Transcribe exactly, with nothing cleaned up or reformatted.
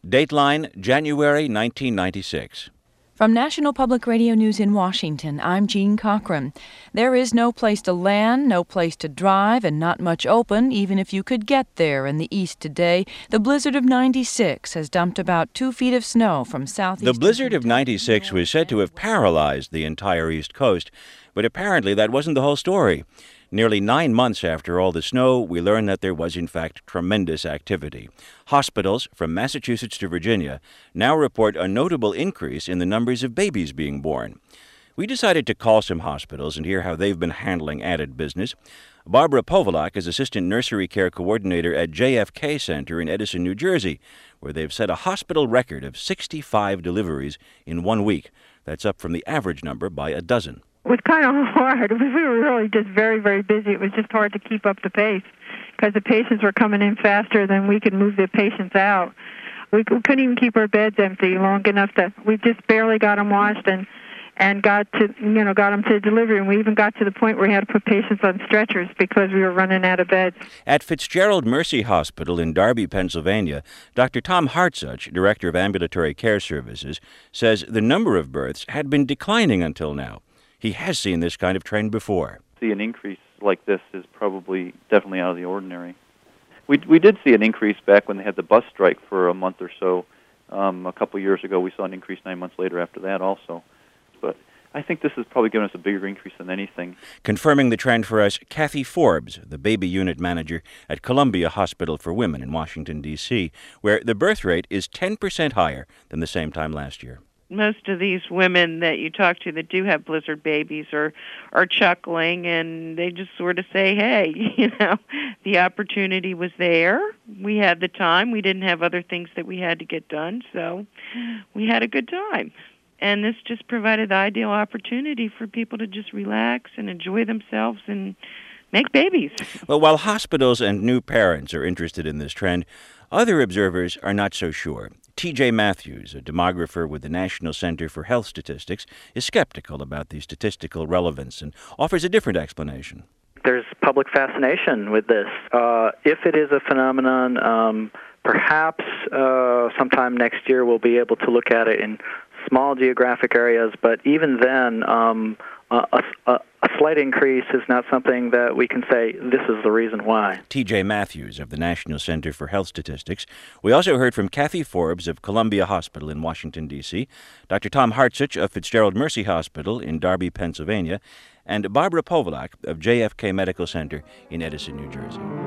Dateline, January nineteen ninety-six. From National Public Radio News in Washington, I'm Jean Cochran. There is no place to land, no place to drive, and not much open, even if you could get there in the east today. The blizzard of ninety-six has dumped about two feet of snow from southeast. The blizzard of ninety-six was said to have paralyzed the entire East Coast, but apparently that wasn't the whole story. Nearly nine months after all the snow, we learned that there was, in fact, tremendous activity. Hospitals, from Massachusetts to Virginia, now report a notable increase in the numbers of babies being born. We decided to call some hospitals and hear how they've been handling added business. Barbara Povolak is Assistant Nursery Care Coordinator at J F K Center in Edison, New Jersey, where they've set a hospital record of sixty-five deliveries in one week. That's up from the average number by a dozen. It was kind of hard. We were really just very, very busy. It was just hard to keep up the pace because the patients were coming in faster than we could move the patients out. We couldn't even keep our beds empty long enough to. We just barely got them washed and and got to you know got them to delivery. And we even got to the point where we had to put patients on stretchers because we were running out of beds. At Fitzgerald Mercy Hospital in Darby, Pennsylvania, Doctor Tom Hartsuch, Director of Ambulatory Care Services, says the number of births had been declining until now. He has seen this kind of trend before. See an increase like this is probably definitely out of the ordinary. We we did see an increase back when they had the bus strike for a month or so. Um, a couple years ago, we saw an increase nine months later after that also. But I think this has probably given us a bigger increase than anything. Confirming the trend for us, Kathy Forbes, the baby unit manager at Columbia Hospital for Women in Washington, D C, where the birth rate is ten percent higher than the same time last year. Most of these women that you talk to that do have blizzard babies are are chuckling, and they just sort of say, hey, you know, the opportunity was there. We had the time. We didn't have other things that we had to get done, so we had a good time. And this just provided the ideal opportunity for people to just relax and enjoy themselves and make babies. Well, while hospitals and new parents are interested in this trend, other observers are not so sure. T J Matthews, a demographer with the National Center for Health Statistics, is skeptical about the statistical relevance and offers a different explanation. There's public fascination with this. Uh, if it is a phenomenon, um, perhaps uh, sometime next year we'll be able to look at it in small geographic areas, but even then, um, a, a, a slight increase is not something that we can say this is the reason why. T J Matthews of the National Center for Health Statistics. We also heard from Kathy Forbes of Columbia Hospital in Washington, D C, Doctor Tom Hartsuch of Fitzgerald Mercy Hospital in Darby, Pennsylvania, and Barbara Povolak of J F K Medical Center in Edison, New Jersey.